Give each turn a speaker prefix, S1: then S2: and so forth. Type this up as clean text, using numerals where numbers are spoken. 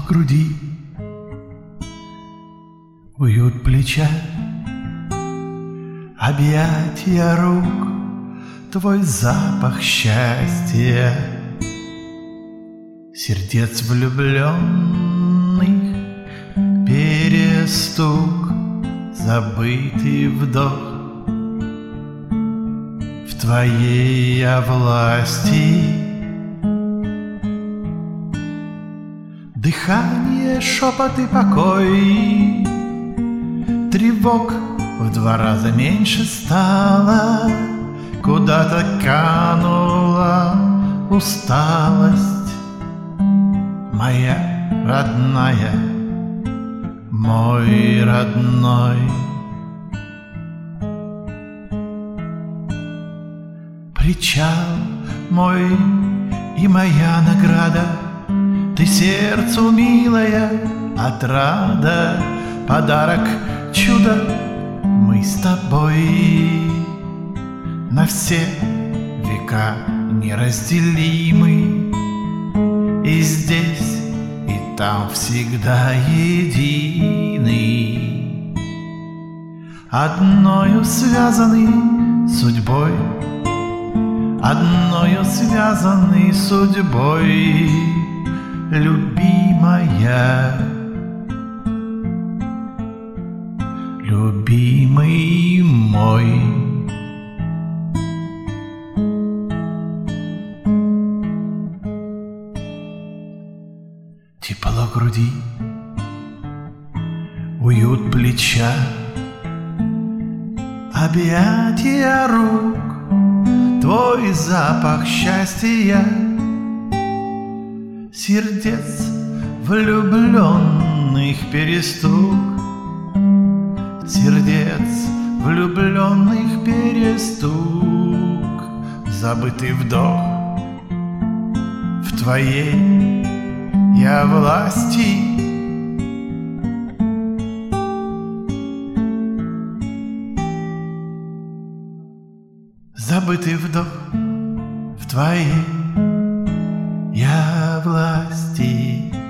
S1: груди, уют плеча, объятия рук, твой запах счастья, сердец влюбленных перестук, забытый вдох. В твоей я власти, дыхание, шепот и покой, тревог в 2 раза меньше стало, куда-то канула усталость. Моя родная, мой родной, причал мой и моя награда, ты сердцу милая отрада, подарок, чудо, мы с тобой на все века неразделимы, и здесь, и там всегда едины, одною связаны судьбой, одною связаны судьбой, любимая, любимый мой. Тепло груди, уют плеча, объятия рук, твой запах счастья, сердец влюбленных перестук, сердец влюбленных перестук, забытый вдох. В твоей я власти, забытый вдох. В твоей я власти.